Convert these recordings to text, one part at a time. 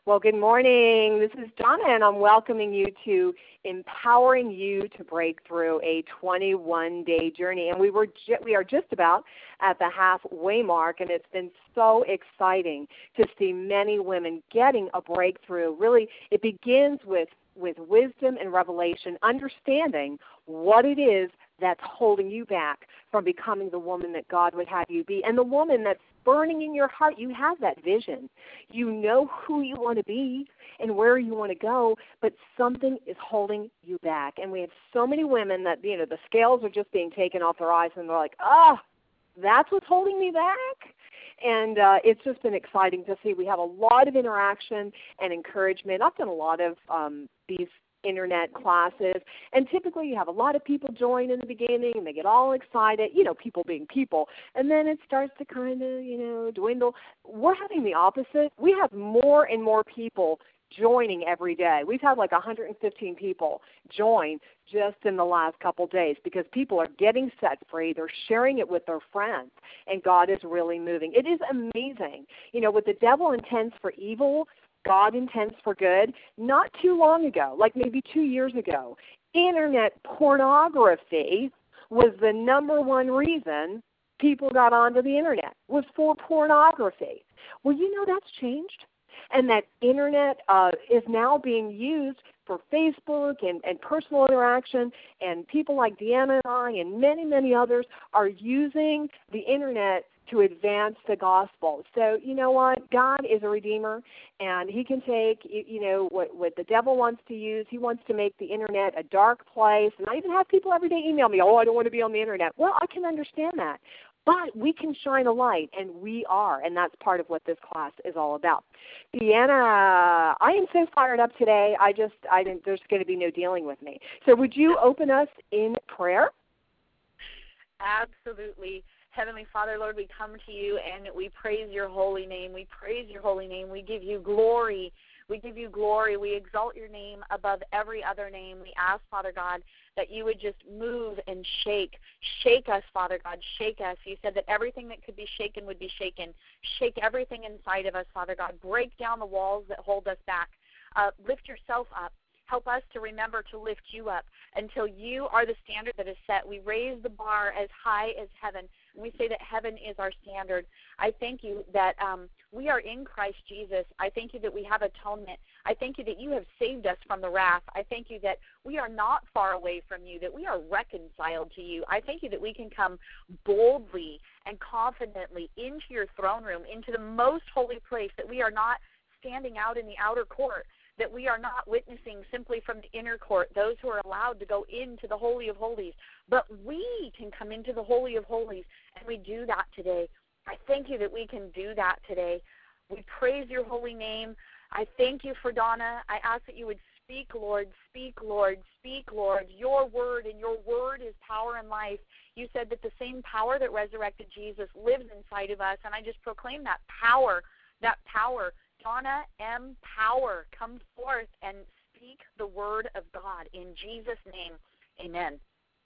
Well, good morning. This is Donna, and I'm welcoming you to Empowering You to Break Through, a 21-day journey. And we are just about at the halfway mark, and it's been so exciting to see many women getting a breakthrough. Really, it begins with wisdom and revelation, understanding what it is that's holding you back from becoming the woman that God would have you be. And the woman that's burning in your heart, you have that vision. You know who you want to be and where you want to go, but something is holding you back. And we have so many women that, the scales are just being taken off their eyes, and they're like, that's what's holding me back. And it's just been exciting to see. We have a lot of interaction and encouragement. I've done a lot of these internet classes, and typically you have a lot of people join in the beginning, and they get all excited, people being people, and then it starts to kind of, dwindle. We're having the opposite. We have more and more people joining every day. We've had like 115 people join just in the last couple days because people are getting set free. They're sharing it with their friends, and God is really moving. It is amazing. What the devil intends for evil, God intends for good. Not too long ago, like maybe 2 years ago, internet pornography was the number one reason people got onto the internet, was for pornography. Well, that's changed. And that internet is now being used for Facebook and personal interaction, and people like Deanna and I and many, many others are using the internet to advance the gospel. So you know what? God is a redeemer, and he can take what the devil wants to use. He wants to make the internet a dark place. And I even have people every day email me, I don't want to be on the internet. Well, I can understand that. But we can shine a light, and we are, and that's part of what this class is all about. Deanna, I am so fired up today. There's going to be no dealing with me. So would you open us in prayer? Absolutely. Heavenly Father, Lord, we come to you and we praise your holy name. We praise your holy name. We give you glory. We give you glory. We exalt your name above every other name. We ask, Father God, that you would just move and shake. Shake us, Father God. Shake us. You said that everything that could be shaken would be shaken. Shake everything inside of us, Father God. Break down the walls that hold us back. Lift yourself up. Help us to remember to lift you up until you are the standard that is set. We raise the bar as high as heaven. We say that heaven is our standard. I thank you that we are in Christ Jesus. I thank you that we have atonement. I thank you that you have saved us from the wrath. I thank you that we are not far away from you, that we are reconciled to you. I thank you that we can come boldly and confidently into your throne room, into the most holy place, that we are not standing out in the outer court, that we are not witnessing simply from the inner court, those who are allowed to go into the Holy of Holies, but we can come into the Holy of Holies, and we do that today. I thank you that we can do that today. We praise your holy name. I thank you for Donna. I ask that you would speak, Lord, speak, Lord, speak, Lord, your word, and your word is power and life. You said that the same power that resurrected Jesus lives inside of us, and I just proclaim that power, that power. Donna M. Power, come forth and speak the word of God. In Jesus' name, amen.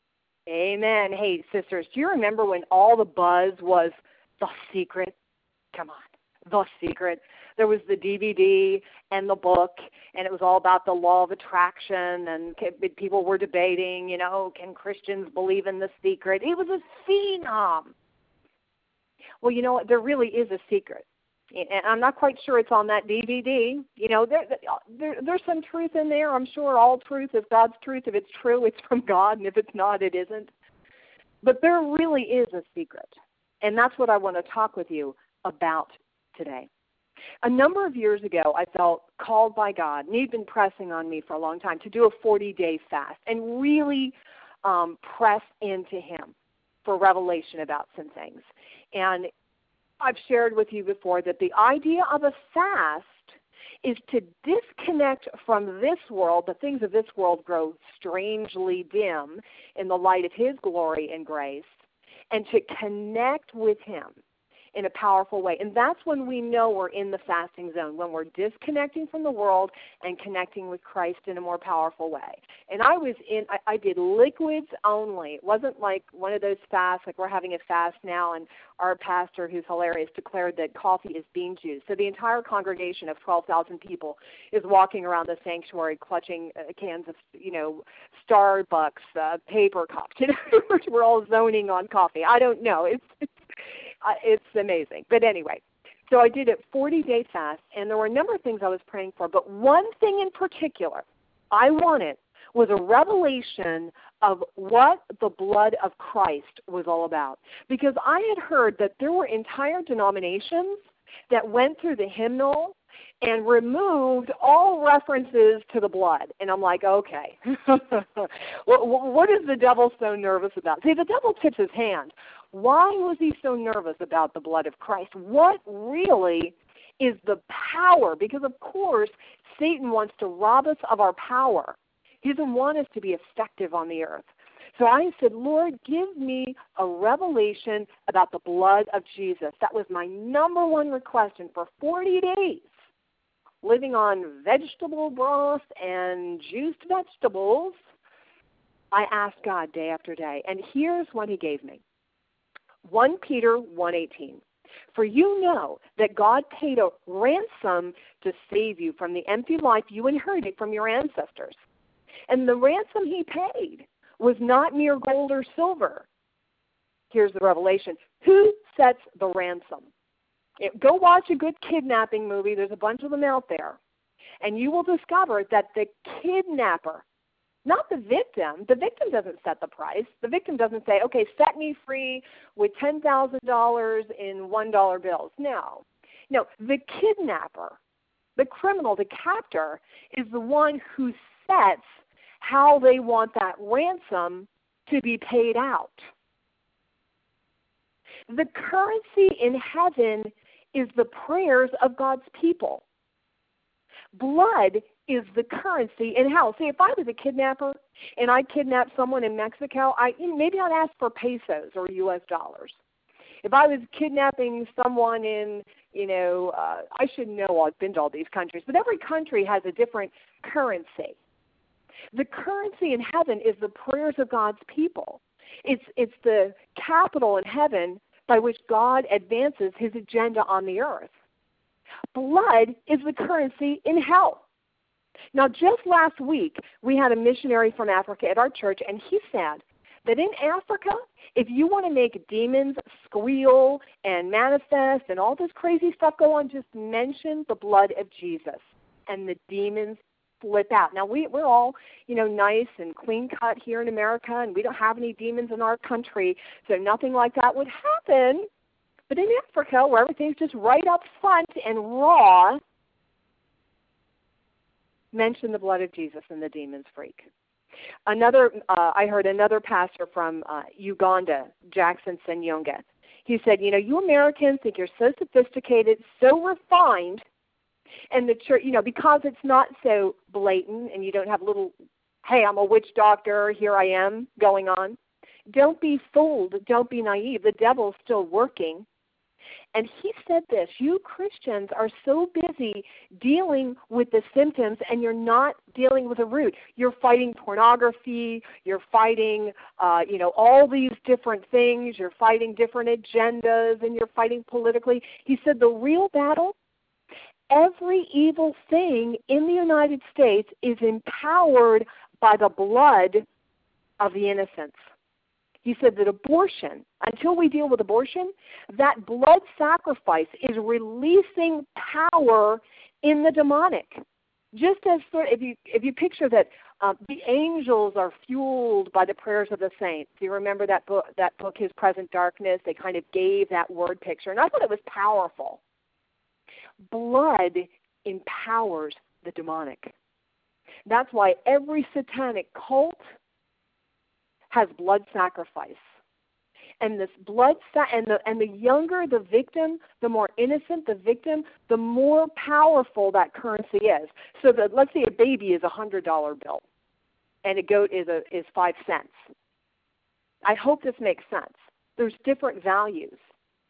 Amen. Hey, sisters, do you remember when all the buzz was The Secret? Come on, The Secret. There was the DVD and the book, and it was all about the law of attraction, and people were debating, can Christians believe in The Secret? It was a phenom. Well, you know what? There really is a secret. And I'm not quite sure it's on that DVD. There's some truth in there. I'm sure all truth is God's truth. If it's true, it's from God, and if it's not, it isn't. But there really is a secret, and that's what I want to talk with you about today. A number of years ago, I felt called by God, and he'd been pressing on me for a long time, to do a 40-day fast and really press into him for revelation about some things. And I've shared with you before that the idea of a fast is to disconnect from this world. The things of this world grow strangely dim in the light of his glory and grace, and to connect with him in a powerful way. And that's when we know we're in the fasting zone, when we're disconnecting from the world and connecting with Christ in a more powerful way. And I did liquids only. It wasn't like one of those fasts, like we're having a fast now, and our pastor, who's hilarious, declared that coffee is bean juice. So the entire congregation of 12,000 people is walking around the sanctuary clutching cans of, Starbucks, paper cups. We're all zoning on coffee. I don't know. It's amazing. But anyway, so I did a 40-day fast, and there were a number of things I was praying for. But one thing in particular I wanted was a revelation of what the blood of Christ was all about. Because I had heard that there were entire denominations that went through the hymnal and removed all references to the blood. And I'm like, okay, what is the devil so nervous about? See, the devil tips his hand. Why was he so nervous about the blood of Christ? What really is the power? Because, of course, Satan wants to rob us of our power. He doesn't want us to be effective on the earth. So I said, Lord, give me a revelation about the blood of Jesus. That was my number one request. And for 40 days, living on vegetable broth and juiced vegetables, I asked God day after day. And here's what he gave me. 1 Peter 1:18. For you know that God paid a ransom to save you from the empty life you inherited from your ancestors. And the ransom he paid was not mere gold or silver. Here's the revelation. Who sets the ransom? Go watch a good kidnapping movie. There's a bunch of them out there. And you will discover that the kidnapper, not the victim doesn't set the price. The victim doesn't say, okay, set me free with $10,000 in $1 bills. No, the kidnapper, the criminal, the captor, is the one who sets how they want that ransom to be paid out. The currency in heaven is the prayers of God's people. Blood is the currency in hell. See, if I was a kidnapper and I kidnapped someone in Mexico, maybe I'd ask for pesos or U.S. dollars. If I was kidnapping someone in, I should know, I've been to all these countries, but every country has a different currency. The currency in heaven is the prayers of God's people. It's the capital in heaven by which God advances his agenda on the earth. Blood is the currency in hell. Now, just last week, we had a missionary from Africa at our church, and he said that in Africa, if you want to make demons squeal and manifest and all this crazy stuff go on, just mention the blood of Jesus, and the demons flip out. Now, we're all, nice and clean-cut here in America, and we don't have any demons in our country, so nothing like that would happen. But in Africa, where everything's just right up front and raw, mention the blood of Jesus and the demons freak. I heard another pastor from Uganda, Jackson Senyonga. He said, you Americans think you're so sophisticated, so refined, and the church, because it's not so blatant and you don't have little, hey, I'm a witch doctor, here I am, going on. Don't be fooled. Don't be naive. The devil's still working. And he said this, you Christians are so busy dealing with the symptoms and you're not dealing with the root. You're fighting pornography, you're fighting, all these different things, you're fighting different agendas, and you're fighting politically. He said the real battle, every evil thing in the United States is empowered by the blood of the innocents. He said that abortion, until we deal with abortion, that blood sacrifice is releasing power in the demonic. Just as if you picture that the angels are fueled by the prayers of the saints. Do you remember that book, His Present Darkness? They kind of gave that word picture, and I thought it was powerful. Blood empowers the demonic. That's why every satanic cult has blood sacrifice. And this blood and the younger the victim, the more innocent the victim, the more powerful that currency is. So that, let's say a baby is a $100 bill and a goat is 5 cents. I hope this makes sense. There's different values.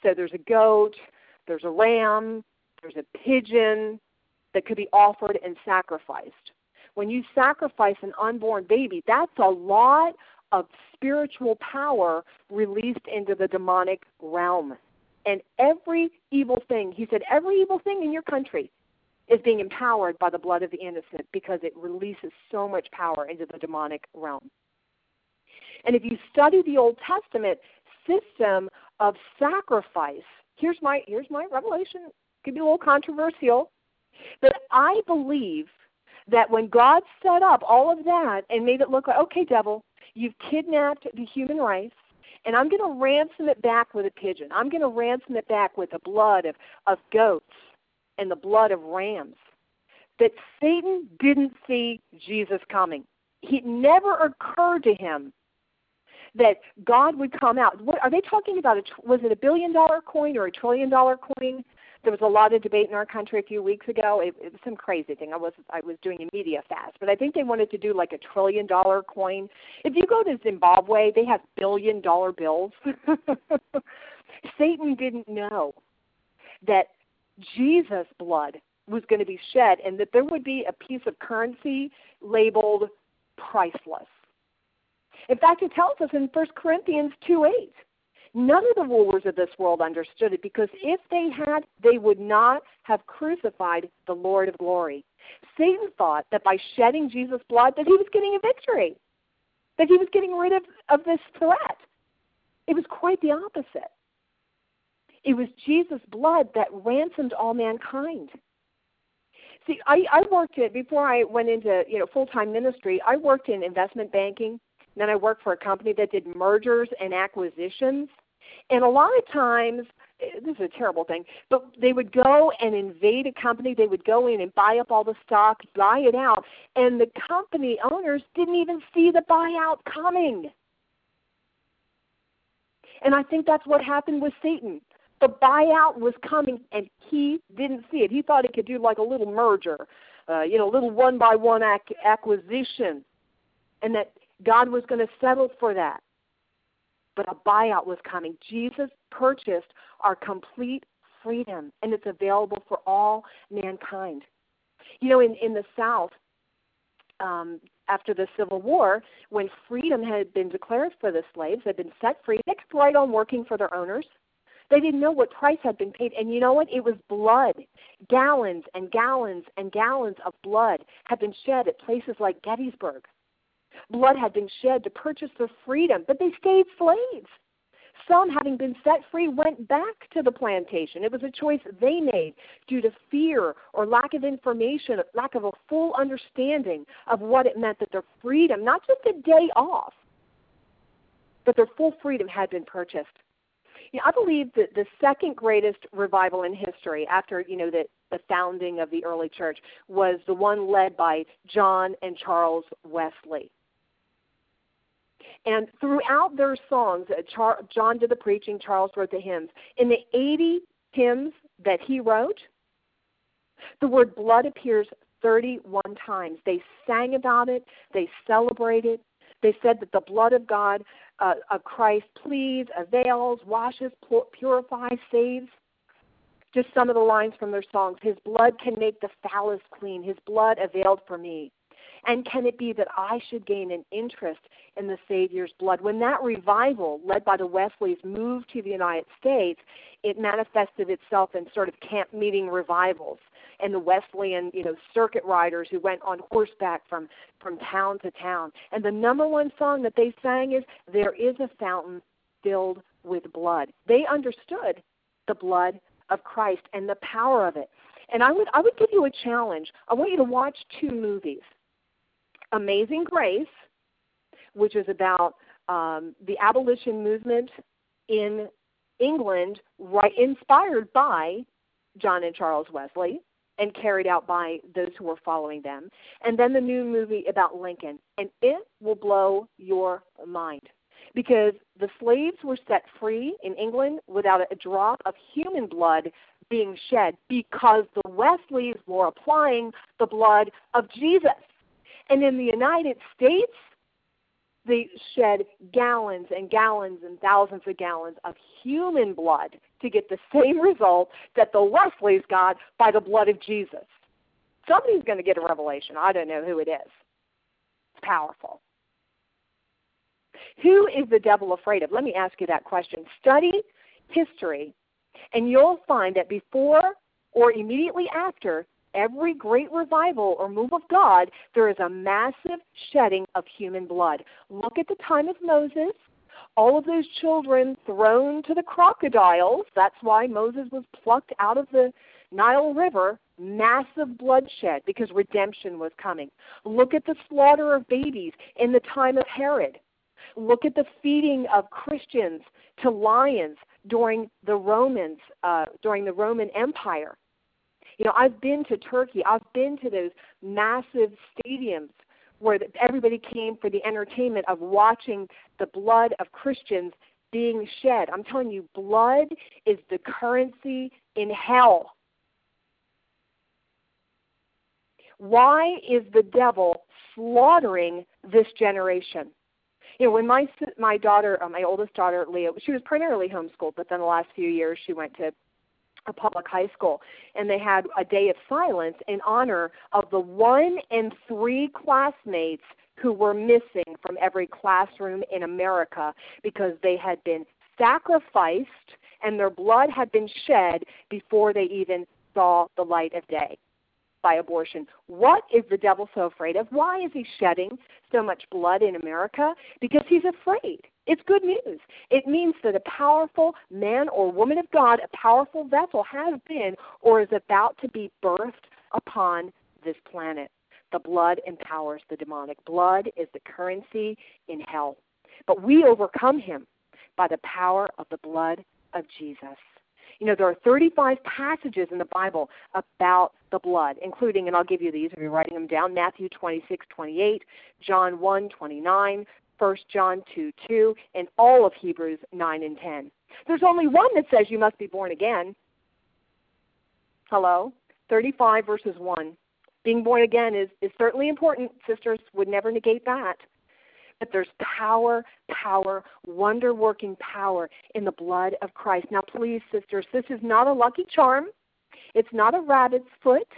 So there's a goat, there's a ram, there's a pigeon that could be offered and sacrificed. When you sacrifice an unborn baby, that's a lot of spiritual power released into the demonic realm. And every evil thing, he said, every evil thing in your country is being empowered by the blood of the innocent because it releases so much power into the demonic realm. And if you study the Old Testament system of sacrifice, here's my revelation. It could be a little controversial, but I believe that when God set up all of that and made it look like, okay, devil, you've kidnapped the human race, and I'm going to ransom it back with a pigeon. I'm going to ransom it back with the blood of goats and the blood of rams. That Satan didn't see Jesus coming. It never occurred to him that God would come out. What are they talking about? Was it $1 billion coin or $1 trillion coin? There was a lot of debate in our country a few weeks ago. It was some crazy thing. I was doing a media fast, but I think they wanted to do like $1 trillion coin. If you go to Zimbabwe, they have $1 billion bills. Satan didn't know that Jesus' blood was going to be shed and that there would be a piece of currency labeled priceless. In fact, it tells us in 1 Corinthians 2:8, none of the rulers of this world understood it, because if they had, they would not have crucified the Lord of glory. Satan thought that by shedding Jesus' blood that he was getting a victory, that he was getting rid of this threat. It was quite the opposite. It was Jesus' blood that ransomed all mankind. See, I worked before I went into full-time ministry, I worked in investment banking. Then I worked for a company that did mergers and acquisitions. And a lot of times, this is a terrible thing, but they would go and invade a company. They would go in and buy up all the stock, buy it out, and the company owners didn't even see the buyout coming. And I think that's what happened with Satan. The buyout was coming, and he didn't see it. He thought he could do like a little merger, a little one-by-one acquisition, and that God was going to settle for that. But a buyout was coming. Jesus purchased our complete freedom, and it's available for all mankind. In the South, after the Civil War, when freedom had been declared for the slaves, had been set free, they kept right on working for their owners. They didn't know what price had been paid. And you know what? It was blood. Gallons and gallons and gallons of blood had been shed at places like Gettysburg. Blood had been shed to purchase their freedom, but they stayed slaves. Some, having been set free, went back to the plantation. It was a choice they made due to fear or lack of information, lack of a full understanding of what it meant that their freedom, not just a day off, but their full freedom had been purchased. I believe that the second greatest revival in history after, the founding of the early church was the one led by John and Charles Wesley. And throughout their songs, John did the preaching, Charles wrote the hymns. In the 80 hymns that he wrote, the word blood appears 31 times. They sang about it. They celebrated. They said that the blood of God, of Christ, pleads, avails, washes, purifies, saves. Just some of the lines from their songs. His blood can make the foulest clean. His blood availed for me. And can it be that I should gain an interest in the Savior's blood? When that revival, led by the Wesleys, moved to the United States, it manifested itself in sort of camp meeting revivals. And the Wesleyan, circuit riders who went on horseback from town to town. And the number one song that they sang is, "There is a fountain filled with blood." They understood the blood of Christ and the power of it. And I would give you a challenge. I want you to watch two movies. Amazing Grace, which is about the abolition movement in England, inspired by John and Charles Wesley and carried out by those who were following them. And then the new movie about Lincoln. And it will blow your mind, because the slaves were set free in England without a drop of human blood being shed, because the Wesleys were applying the blood of Jesus. And in the United States, They shed gallons and gallons and thousands of gallons of human blood to get the same result that the Wesleys got by the blood of Jesus. Somebody's going to get a revelation. I don't know who it is. It's powerful. Who is the devil afraid of? Let me ask you that question. Study history, and you'll find that before or immediately after every great revival or move of God, there is a massive shedding of human blood. Look at the time of Moses. All of those children thrown to the crocodiles. That's why Moses was plucked out of the Nile River. Massive bloodshed because redemption was coming. Look at the slaughter of babies in the time of Herod. Look at the feeding of Christians to lions during the Roman Empire. You know, I've been to Turkey. I've been to those massive stadiums where everybody came for the entertainment of watching the blood of Christians being shed. I'm telling you, blood is the currency in hell. Why is the devil slaughtering this generation? You know, when my daughter, my oldest daughter, Leah, she was primarily homeschooled, but then the last few years she went to a public high school, and they had a day of silence in honor of the 1 and 3 classmates who were missing from every classroom in America because they had been sacrificed and their blood had been shed before they even saw the light of day by abortion. What is the devil so afraid of? Why is he shedding so much blood in America? Because he's afraid. It's good news. It means that a powerful man or woman of God, a powerful vessel, has been or is about to be birthed upon this planet. The blood empowers the demonic. Blood is the currency in hell. But we overcome him by the power of the blood of Jesus. You know, there are 35 passages in the Bible about the blood, including, and I'll give you these if you're writing them down, Matthew 26:28, John 1:29, 1 John 2:2, and all of Hebrews 9 and 10. There's only one that says you must be born again. Hello? 35 verses 1. Being born again is certainly important. Sisters would never negate that. But there's power, wonder-working power in the blood of Christ. Now, please, sisters, this is not a lucky charm. It's not a rabbit's foot.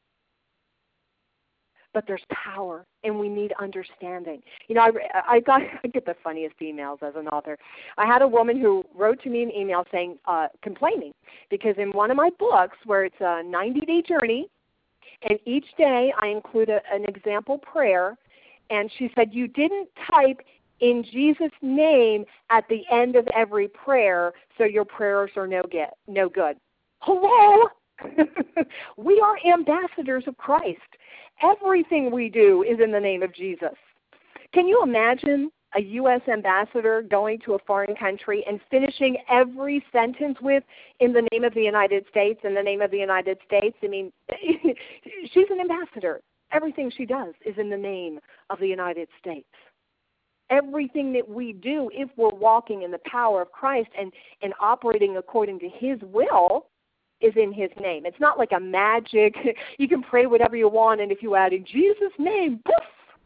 But there's power, and we need understanding. You know, I get the funniest emails as an author. I had a woman who wrote to me an email saying, complaining, because in one of my books, where it's a 90-day journey, and each day I include an example prayer, and she said, you didn't type in Jesus' name at the end of every prayer, so your prayers are no good. Hello? We are ambassadors of Christ. Everything we do is in the name of Jesus. Can you imagine a U.S. ambassador going to a foreign country and finishing every sentence with, in the name of the United States, in the name of the United States? I mean, she's an ambassador. Everything she does is in the name of the United States. Everything that we do, if we're walking in the power of Christ and operating according to his will, is in his name. It's not like a magic, you can pray whatever you want, and if you add in Jesus' name, poof!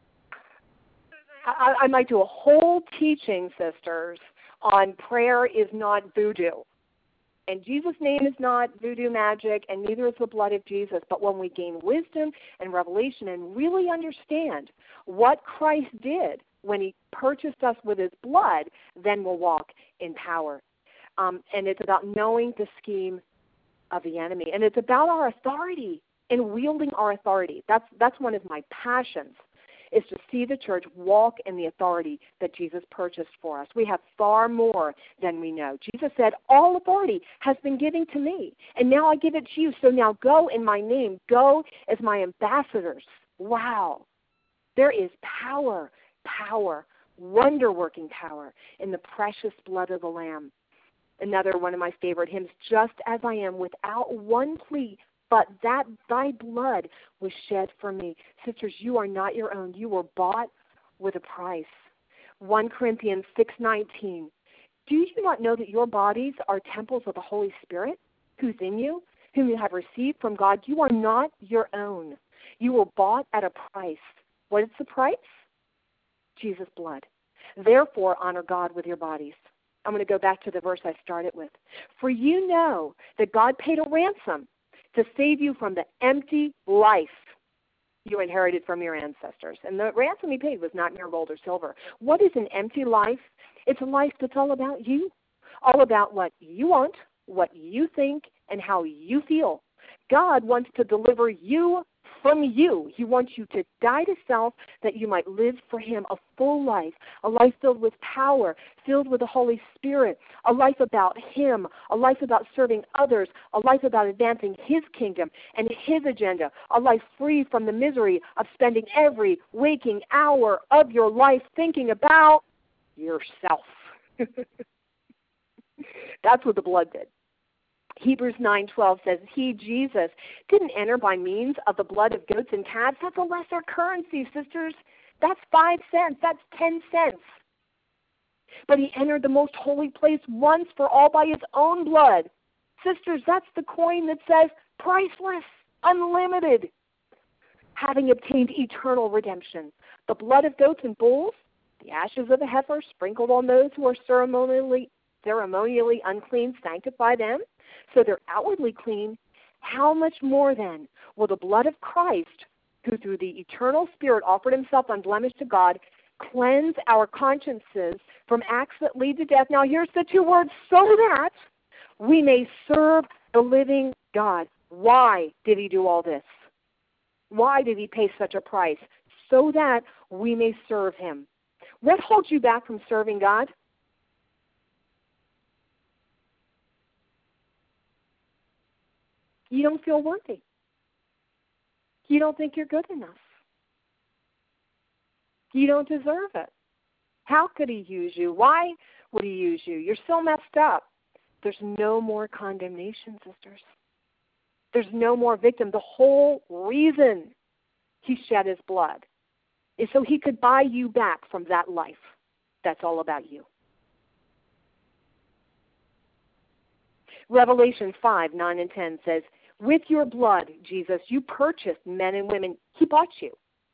I might do a whole teaching, sisters, on prayer is not voodoo. And Jesus' name is not voodoo magic, and neither is the blood of Jesus. But when we gain wisdom and revelation and really understand what Christ did when he purchased us with his blood, then we'll walk in power. And it's about knowing the scheme of the enemy. And it's about our authority and wielding our authority. That's one of my passions, is to see the church walk in the authority that Jesus purchased for us. We have far more than we know. Jesus said, all authority has been given to me, and now I give it to you. So now go in my name. Go as my ambassadors. Wow. There is power, wonder-working power in the precious blood of the Lamb. Another one of my favorite hymns, just as I am, without one plea, but that thy blood was shed for me. Sisters, you are not your own. You were bought with a price. 1 Corinthians 6:19. Do you not know that your bodies are temples of the Holy Spirit who's in you, whom you have received from God? You are not your own. You were bought at a price. What is the price? Jesus' blood. Therefore, honor God with your bodies. I'm going to go back to the verse I started with. For you know that God paid a ransom to save you from the empty life you inherited from your ancestors. And the ransom he paid was not mere gold or silver. What is an empty life? It's a life that's all about you, all about what you want, what you think, and how you feel. God wants to deliver you from you. He wants you to die to self that you might live for him a full life, a life filled with power, filled with the Holy Spirit, a life about him, a life about serving others, a life about advancing his kingdom and his agenda, a life free from the misery of spending every waking hour of your life thinking about yourself. That's what the blood did. Hebrews 9:12 says, he, Jesus, didn't enter by means of the blood of goats and calves. That's a lesser currency, sisters. That's 5 cents. That's 10 cents. But he entered the most holy place once for all by his own blood. Sisters, that's the coin that says priceless, unlimited, having obtained eternal redemption. The blood of goats and bulls, the ashes of a heifer sprinkled on those who are ceremonially unclean, sanctify them, so they're outwardly clean. How much more then will the blood of Christ, who through the eternal Spirit offered himself unblemished to God, cleanse our consciences from acts that lead to death? Now here's the 2 words, so that we may serve the living God. Why did he do all this? Why did he pay such a price? So that we may serve him. What holds you back from serving God? You don't feel worthy. You don't think you're good enough. You don't deserve it. How could he use you? Why would he use you? You're so messed up. There's no more condemnation, sisters. There's no more victim. The whole reason he shed his blood is so he could buy you back from that life that's all about you. Revelation 5:9 and 10 says, with your blood, Jesus, you purchased men and women. He bought you.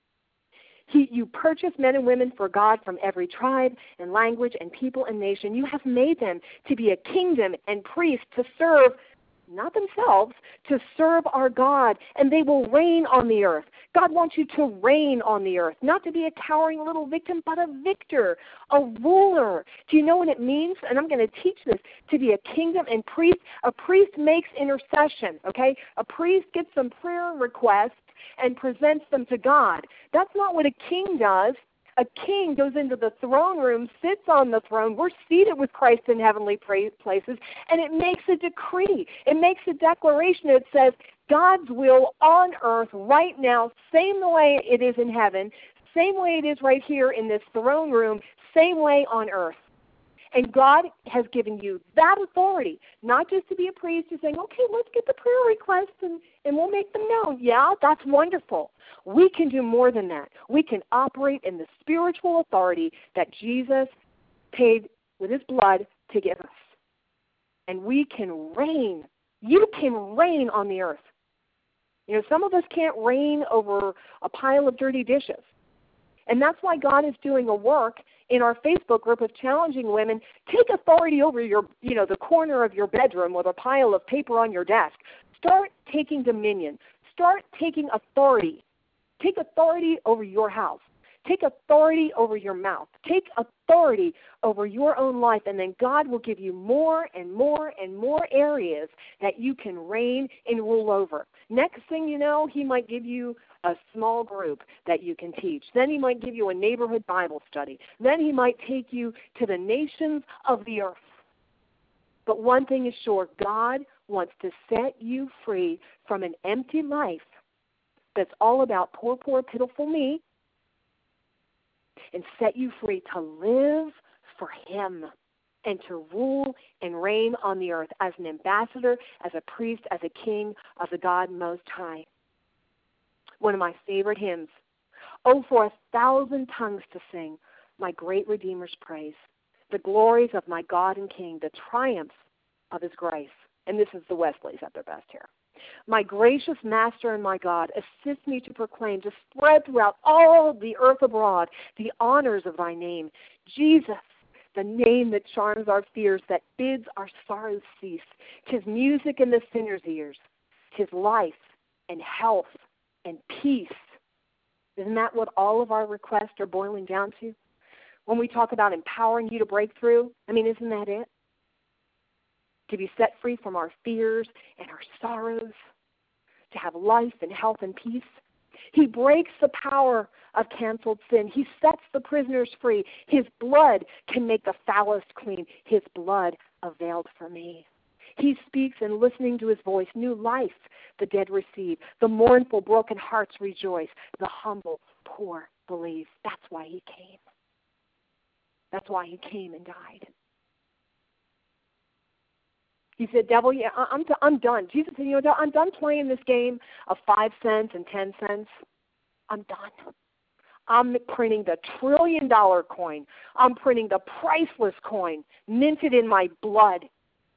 You purchased men and women for God from every tribe and language and people and nation. You have made them to be a kingdom and priests to serve, not themselves, to serve our God, and they will reign on the earth. God wants you to reign on the earth, not to be a cowering little victim, but a victor, a ruler. Do you know what it means? And I'm going to teach this, to be a kingdom and priest. A priest makes intercession, okay? A priest gets some prayer requests and presents them to God. That's not what a king does. A king goes into the throne room, sits on the throne. We're seated with Christ in heavenly places, and it makes a decree. It makes a declaration that says God's will on earth right now, same the way it is in heaven, same way it is right here in this throne room, same way on earth. And God has given you that authority, not just to be a priest who's saying, okay, let's get the prayer requests and we'll make them known. Yeah, that's wonderful. We can do more than that. We can operate in the spiritual authority that Jesus paid with his blood to give us. And we can reign. You can reign on the earth. You know, some of us can't reign over a pile of dirty dishes. And that's why God is doing a work in our Facebook group of challenging women. Take authority over your, the corner of your bedroom with a pile of paper on your desk. Start taking dominion. Start taking authority. Take authority over your house. Take authority over your mouth. Take authority over your own life, and then God will give you more and more and more areas that you can reign and rule over. Next thing you know, he might give you a small group that you can teach. Then he might give you a neighborhood Bible study. Then he might take you to the nations of the earth. But one thing is sure, God wants to set you free from an empty life that's all about poor, pitiful me, and set you free to live for him and to rule and reign on the earth as an ambassador, as a priest, as a king of the God Most High. One of my favorite hymns, oh, for 1,000 tongues to sing my great Redeemer's praise, the glories of my God and King, the triumphs of his grace. And this is the Wesleys at their best here. My gracious Master and my God, assist me to proclaim, to spread throughout all the earth abroad the honors of thy name. Jesus, the name that charms our fears, that bids our sorrows cease. 'Tis music in the sinner's ears. 'Tis life and health and peace. Isn't that what all of our requests are boiling down to? When we talk about empowering you to break through, isn't that it? To be set free from our fears and our sorrows, to have life and health and peace. He breaks the power of canceled sin. He sets the prisoners free. His blood can make the foulest clean. His blood availed for me. He speaks, and listening to his voice, new life the dead receive. The mournful, broken hearts rejoice. The humble, poor believe. That's why he came. That's why he came and died. He said, devil, yeah, I'm done. Jesus said, I'm done playing this game of 5 cents and 10 cents. I'm done. I'm printing the $1 trillion coin. I'm printing the priceless coin, minted in my blood,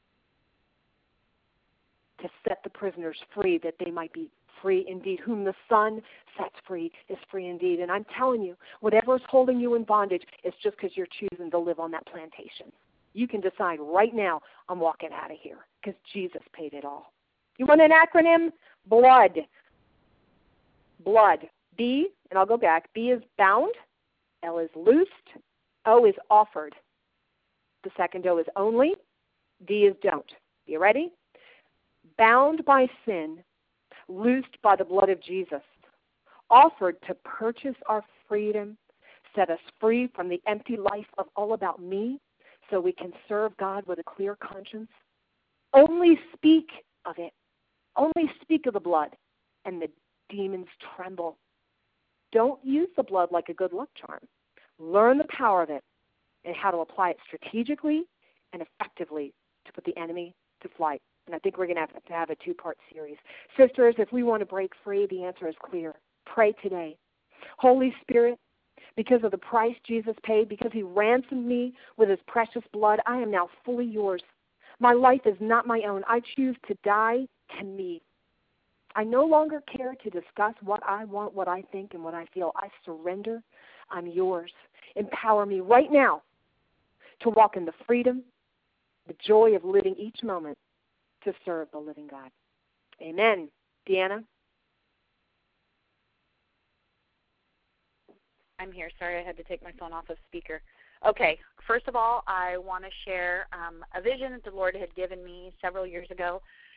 to set the prisoners free, that they might be free indeed. Whom the Son sets free is free indeed. And I'm telling you, whatever is holding you in bondage, it's just because you're choosing to live on that plantation. You can decide right now, I'm walking out of here because Jesus paid it all. You want an acronym? BLOOD. Blood. B, and I'll go back. B is bound. L is loosed. O is offered. The second O is only. D is don't. You ready? Bound by sin, loosed by the blood of Jesus, offered to purchase our freedom, set us free from the empty life of all about me, so we can serve God with a clear conscience. Only speak of it. Only speak of the blood, and the demons tremble. Don't use the blood like a good luck charm. Learn the power of it and how to apply it strategically and effectively to put the enemy to flight. And I think we're going to have a 2-part series. Sisters, if we want to break free, the answer is clear. Pray today. Holy Spirit, because of the price Jesus paid, because he ransomed me with his precious blood, I am now fully yours. My life is not my own. I choose to die to me. I no longer care to discuss what I want, what I think, and what I feel. I surrender. I'm yours. Empower me right now to walk in the freedom, the joy of living each moment to serve the living God. Amen. Deanna? I'm here. Sorry, I had to take my phone off of speaker. Okay, first of all, I want to share a vision that the Lord had given me several years ago.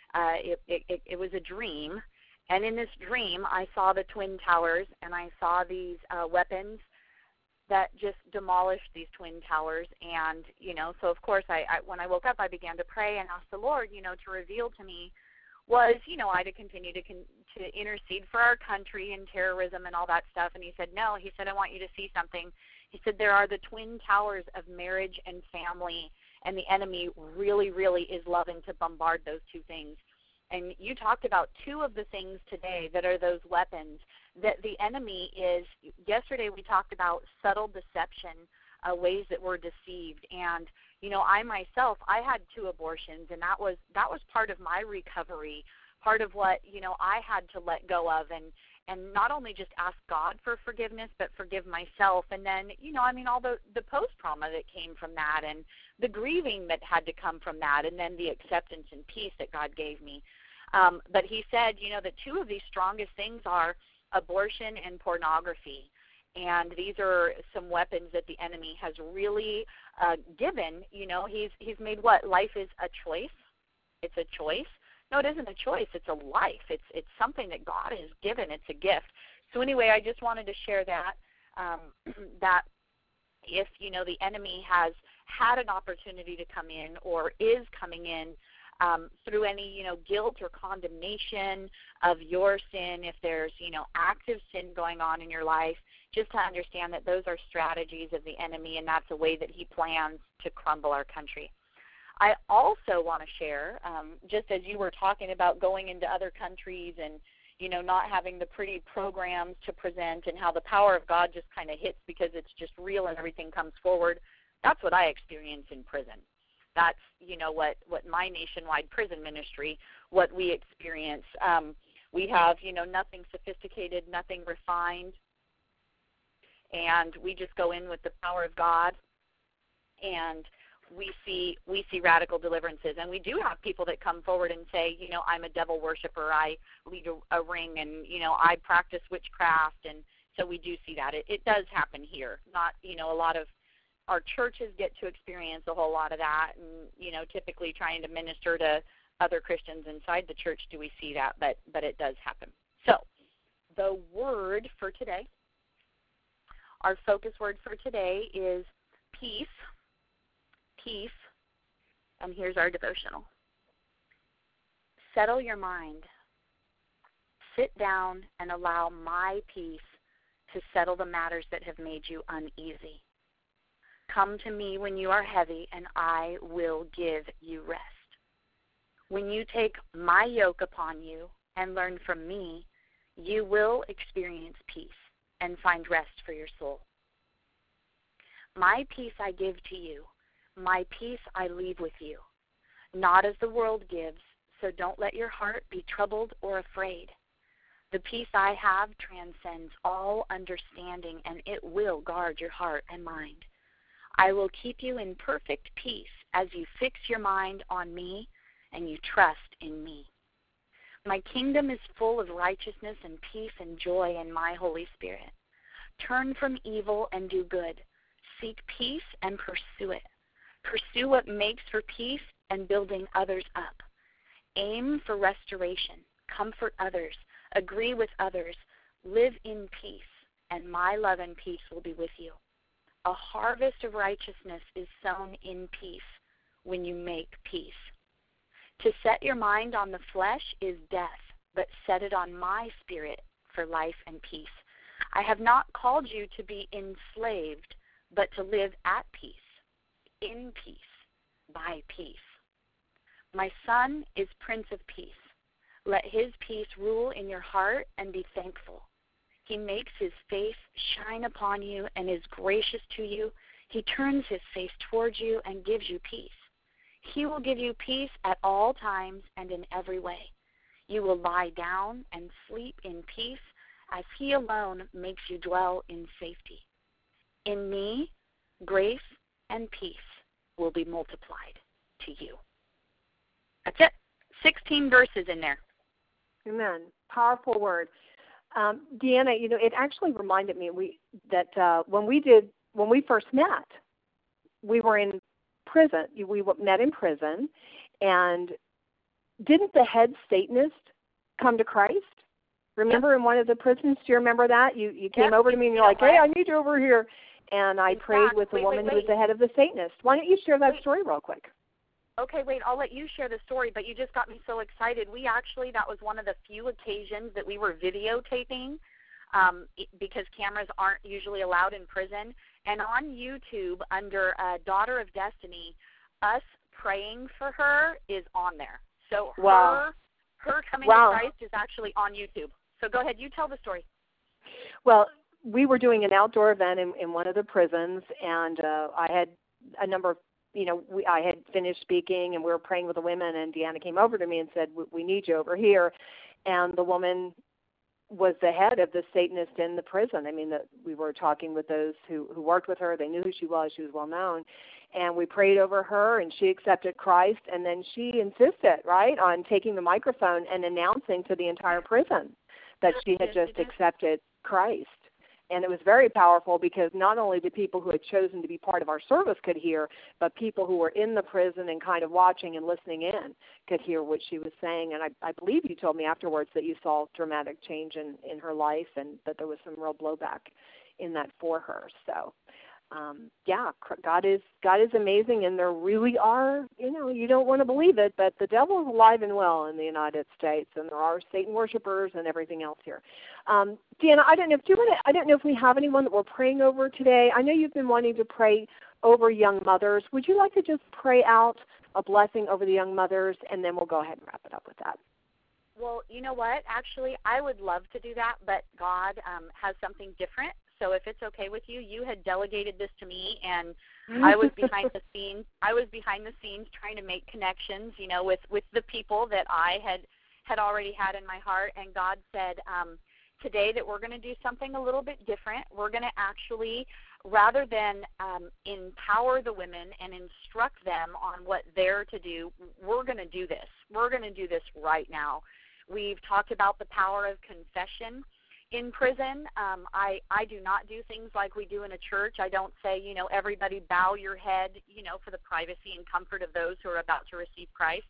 It was a dream, and in this dream, I saw the Twin Towers, and I saw these weapons that just demolished these Twin Towers. And, so of course, I when I woke up, I began to pray and ask the Lord, to reveal to me was, I to continue to intercede for our country and terrorism and all that stuff. And he said, no. He said, I want you to see something. He said, there are the Twin Towers of marriage and family, and the enemy really, really is loving to bombard those two things. And you talked about two of the things today that are those weapons that the enemy is. Yesterday we talked about subtle deception, ways that we're deceived. And, I myself, I had 2 abortions, and that was part of my recovery, part of what, I had to let go of, and not only just ask God for forgiveness, but forgive myself. And then, all the post-trauma that came from that, and the grieving that had to come from that, and then the acceptance and peace that God gave me. But he said, that 2 of these strongest things are abortion and pornography. And these are some weapons that the enemy has really given. He's made what? Life is a choice. It's a choice. No, it isn't a choice. It's a life. It's something that God has given. It's a gift. So anyway, I just wanted to share that, that if, the enemy has had an opportunity to come in or is coming in through any, guilt or condemnation of your sin, if there's, active sin going on in your life, just to understand that those are strategies of the enemy, and that's a way that he plans to crumble our country. I also want to share, just as you were talking about going into other countries and, not having the pretty programs to present, and how the power of God just kind of hits because it's just real and everything comes forward. That's what I experienced in prison. That's, what my nationwide prison ministry, what we experience. We have, nothing sophisticated, nothing refined, and we just go in with the power of God, and we see radical deliverances. And we do have people that come forward and say, I'm a devil worshiper, I lead a ring, and, I practice witchcraft, and so we do see that. It does happen here. Not, a lot of our churches get to experience a whole lot of that, and, typically trying to minister to other Christians inside the church do we see that, but it does happen. So the word for today, our focus word for today is peace. Peace. And here's our devotional. Settle your mind. Sit down and allow my peace to settle the matters that have made you uneasy. Come to me when you are heavy, and I will give you rest. When you take my yoke upon you and learn from me, you will experience peace and find rest for your soul. My peace I give to you. My peace I leave with you. Not as the world gives, so don't let your heart be troubled or afraid. The peace I have transcends all understanding, and it will guard your heart and mind. I will keep you in perfect peace as you fix your mind on me and you trust in me. My kingdom is full of righteousness and peace and joy in my Holy Spirit. Turn from evil and do good. Seek peace and pursue it. Pursue what makes for peace and building others up. Aim for restoration. Comfort others. Agree with others. Live in peace, and my love and peace will be with you. A harvest of righteousness is sown in peace when you make peace. To set your mind on the flesh is death, but set it on my spirit for life and peace. I have not called you to be enslaved, but to live at peace, in peace, by peace. My Son is Prince of Peace. Let his peace rule in your heart and be thankful. He makes his face shine upon you and is gracious to you. He turns his face towards you and gives you peace. He will give you peace at all times and in every way. You will lie down and sleep in peace as he alone makes you dwell in safety. In me, grace and peace will be multiplied to you. That's it. 16 verses in there. Amen. Powerful word. Deanna, it actually reminded me that when we first met, we were in prison. We met in prison, and didn't the head Satanist come to Christ? Remember, in one of the prisons? Do you remember that? You came over to me and you're like, "Hey, I need you over here." And I prayed with the woman who was the head of the Satanist. Why don't you share that story real quick? Okay, wait, I'll let you share the story, but you just got me so excited. That was one of the few occasions that we were videotaping because cameras aren't usually allowed in prison. And on YouTube, under Daughter of Destiny, us praying for her is on there. So her coming to Christ is actually on YouTube. So go ahead, you tell the story. Well, we were doing an outdoor event in one of the prisons, and I had a number of I had finished speaking, and we were praying with the women, and Deanna came over to me and said, "We need you over here." And the woman was the head of the Satanist in the prison. I mean, we were talking with those who worked with her. They knew who she was. She was well known. And we prayed over her, and she accepted Christ. And then she insisted, right, on taking the microphone and announcing to the entire prison that she had just accepted Christ. And it was very powerful because not only the people who had chosen to be part of our service could hear, but people who were in the prison and kind of watching and listening in could hear what she was saying. And I believe you told me afterwards that you saw dramatic change in her life and that there was some real blowback in that for her. So, God is amazing, and there really are, you don't want to believe it, but the devil is alive and well in the United States, and there are Satan worshipers and everything else here. Deanna, I don't know if we have anyone that we're praying over today. I know you've been wanting to pray over young mothers. Would you like to just pray out a blessing over the young mothers, and then we'll go ahead and wrap it up with that? Well, you know what? Actually, I would love to do that, but God has something different. So if it's okay with you, you had delegated this to me, and I was behind the scenes. I was behind the scenes trying to make connections, with the people that I had already had in my heart. And God said today that we're going to do something a little bit different. We're going to actually, rather than empower the women and instruct them on what they're to do, we're going to do this. We're going to do this right now. We've talked about the power of confession in prison. I do not do things like we do in a church. I don't say, everybody bow your head, for the privacy and comfort of those who are about to receive Christ.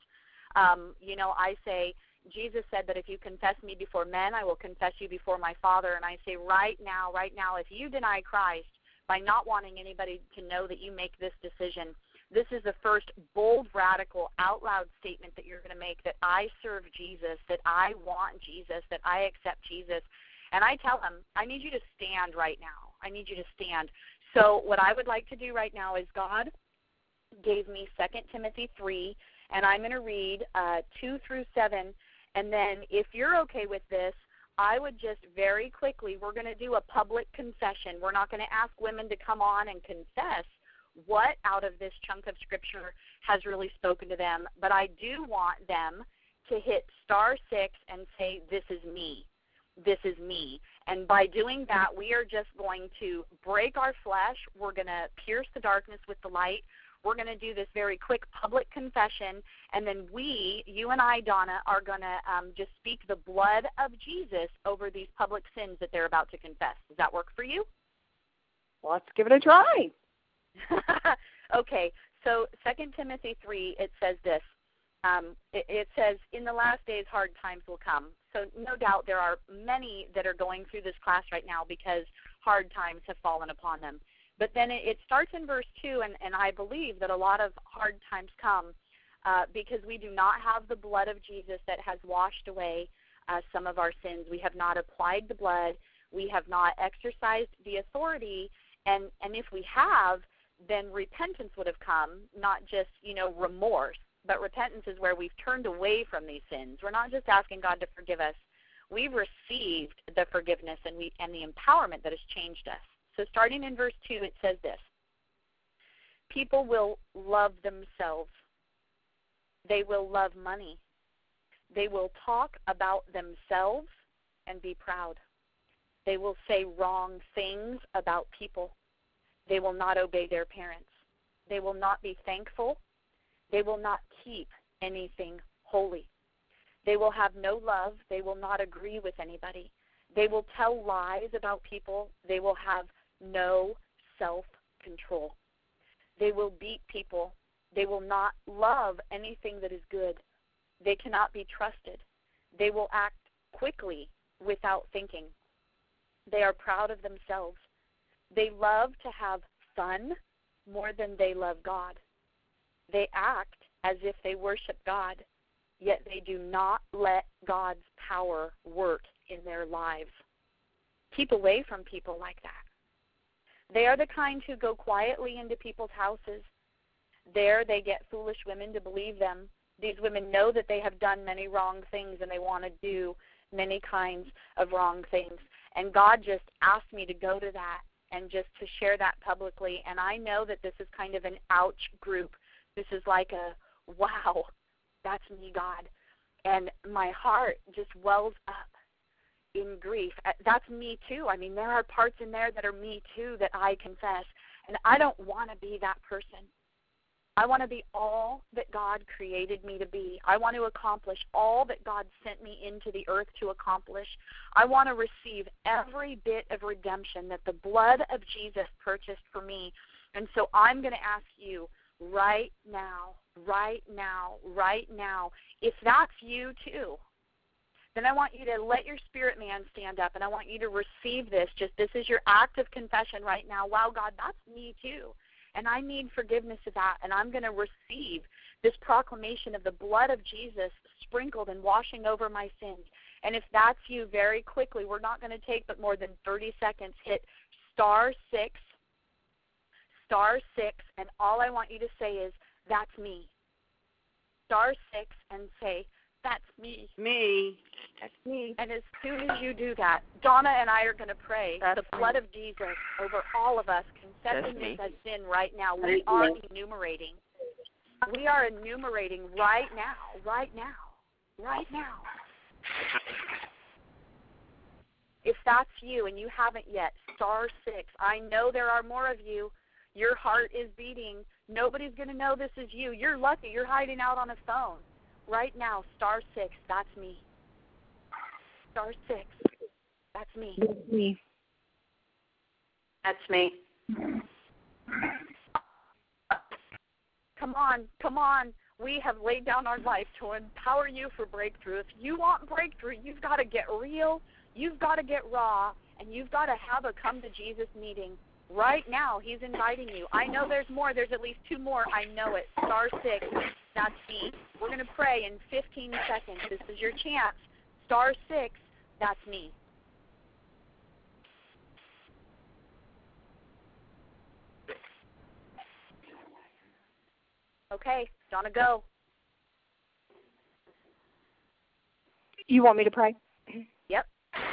I say, Jesus said that if you confess me before men, I will confess you before my Father. And I say right now, if you deny Christ by not wanting anybody to know that you make this decision, this is the first bold, radical, out loud statement that you're going to make, that I serve Jesus, that I want Jesus, that I accept Jesus. And I tell them, I need you to stand right now. I need you to stand. So what I would like to do right now is God gave me 2 Timothy 3, and I'm going to read 2 through 7. And then if you're okay with this, I would just very quickly, we're going to do a public confession. We're not going to ask women to come on and confess what out of this chunk of Scripture has really spoken to them, but I do want them to hit *6 and say, this is me. This is me. And by doing that, we are just going to break our flesh. We're going to pierce the darkness with the light. We're going to do this very quick public confession, and then you and I, Donna, are going to just speak the blood of Jesus over these public sins that they're about to confess. Does that work for you? Let's give it a try. Okay, so 2 Timothy 3, it says this. It says, in the last days hard times will come. So no doubt there are many that are going through this class right now because hard times have fallen upon them. But then it starts in verse 2, and I believe that a lot of hard times come because we do not have the blood of Jesus that has washed away some of our sins. We have not applied the blood. We have not exercised the authority. And if we have, then repentance would have come, not just, remorse. But repentance is where we've turned away from these sins. We're not just asking God to forgive us. We've received the forgiveness and the empowerment that has changed us. So starting in verse 2, it says this. People will love themselves. They will love money. They will talk about themselves and be proud. They will say wrong things about people. They will not obey their parents. They will not be thankful. They will not keep anything holy. They will have no love. They will not agree with anybody. They will tell lies about people. They will have no self-control. They will beat people. They will not love anything that is good. They cannot be trusted. They will act quickly without thinking. They are proud of themselves. They love to have fun more than they love God. They act as if they worship God, yet they do not let God's power work in their lives. Keep away from people like that. They are the kind who go quietly into people's houses. There they get foolish women to believe them. These women know that they have done many wrong things and they want to do many kinds of wrong things. And God just asked me to go to that and just to share that publicly. And I know that this is kind of an ouch group. This is like a, wow, that's me, God. And my heart just wells up in grief. That's me too. I mean, there are parts in there that are me too that I confess. And I don't want to be that person. I want to be all that God created me to be. I want to accomplish all that God sent me into the earth to accomplish. I want to receive every bit of redemption that the blood of Jesus purchased for me. And so I'm going to ask you right now, if that's you too, then I want you to let your spirit man stand up, and I want you to receive this. This is your act of confession right now. Wow, God, that's me too. And I need forgiveness of that, and I'm going to receive this proclamation of the blood of Jesus sprinkled and washing over my sins. And if that's you, very quickly, we're not going to take but more than 30 seconds, hit *6, and all I want you to say is, that's me. *6 and say, That's me. Me. That's me. And as soon as you do that, Donna and I are going to pray That's the blood of Jesus over all of us, confessing this as sin right now. We are enumerating. We are enumerating right now, right now, right now. If that's you and you haven't yet, *6. I know there are more of you. Your heart is beating. Nobody's going to know this is you. You're lucky. You're hiding out on a phone. Right now, *6. That's me. *6. That's me. That's me. That's me. Come on, come on. We have laid down our life to empower you for breakthrough. If you want breakthrough, you've got to get real, you've got to get raw, and you've got to have a come to Jesus meeting. Right now, he's inviting you. I know there's more. There's at least 2 more. I know it. *6. That's me. We're going to pray in 15 seconds. This is your chance. *6. That's me. Okay, Donna, go. You want me to pray? Yep.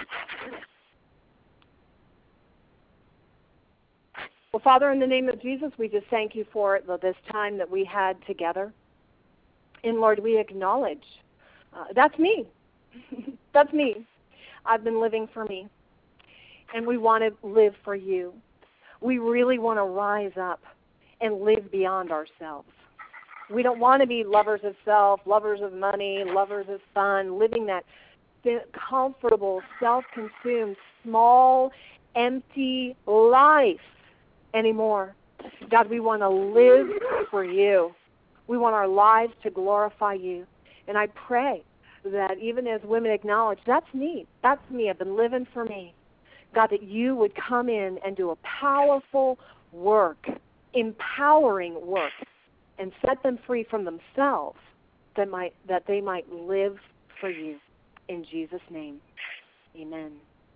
Well, Father, in the name of Jesus, we just thank you for this time that we had together. And, Lord, we acknowledge that's me. That's me. I've been living for me. And we want to live for you. We really want to rise up and live beyond ourselves. We don't want to be lovers of self, lovers of money, lovers of fun, living that comfortable, self-consumed, small, empty life anymore. God, we want to live for you. We want our lives to glorify you. And I pray that even as women acknowledge, that's me. That's me. I've been living for me. God, that you would come in and do a powerful work, empowering work, and set them free from themselves that they might live for you. In Jesus' name, amen.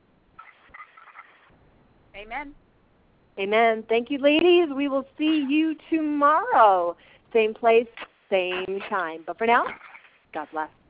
Amen. Amen. Thank you, ladies. We will see you tomorrow. Same place, same time. But for now, God bless.